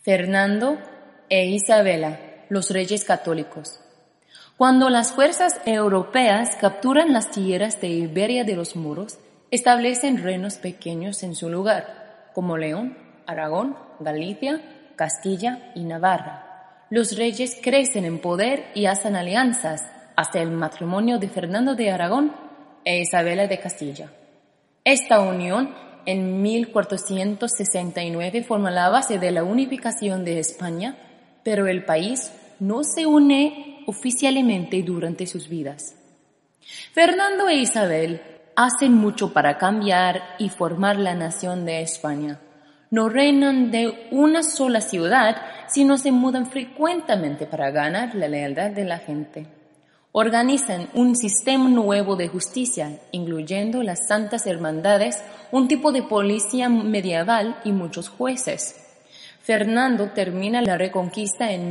Fernando e Isabela, los reyes católicos. Cuando las fuerzas europeas capturan las tierras de Iberia de los moros, establecen reinos pequeños en su lugar, como León, Aragón, Galicia, Castilla y Navarra. Los reyes crecen en poder y hacen alianzas hasta el matrimonio de Fernando de Aragón e Isabela de Castilla. Esta unión en 1469 forma la base de la unificación de España, pero el país no se une oficialmente durante sus vidas. Fernando e Isabel hacen mucho para cambiar y formar la nación de España. No reinan de una sola ciudad, sino se mudan frecuentemente para ganar la lealtad de la gente. Organizan un sistema nuevo de justicia, incluyendo las Santas Hermandades, un tipo de policía medieval y muchos jueces. Fernando termina la reconquista en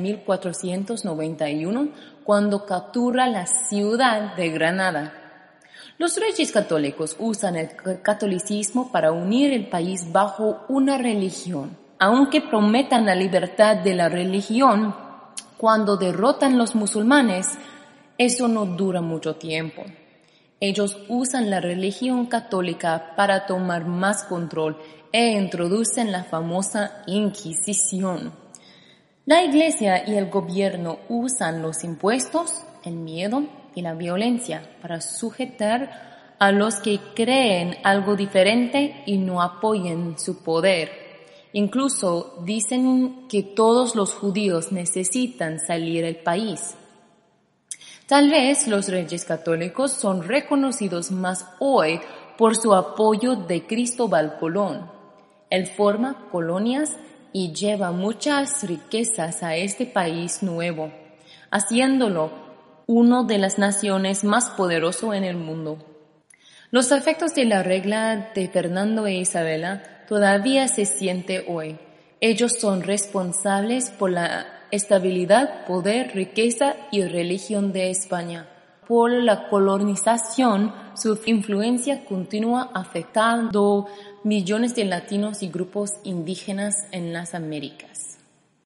1491, cuando captura la ciudad de Granada. Los reyes católicos usan el catolicismo para unir el país bajo una religión. Aunque prometan la libertad de la religión, cuando derrotan los musulmanes, eso no dura mucho tiempo. Ellos usan la religión católica para tomar más control e introducen la famosa Inquisición. La Iglesia y el gobierno usan los impuestos, el miedo y la violencia para sujetar a los que creen algo diferente y no apoyen su poder. Incluso dicen que todos los judíos necesitan salir del país. Tal vez los reyes católicos son reconocidos más hoy por su apoyo de Cristóbal Colón. Él forma colonias y lleva muchas riquezas a este país nuevo, haciéndolo una de las naciones más poderosas en el mundo. Los efectos de la regla de Fernando e Isabela todavía se sienten hoy. Ellos son responsables por la estabilidad, poder, riqueza y religión de España. Por la colonización, su influencia continúa afectando millones de latinos y grupos indígenas en las Américas.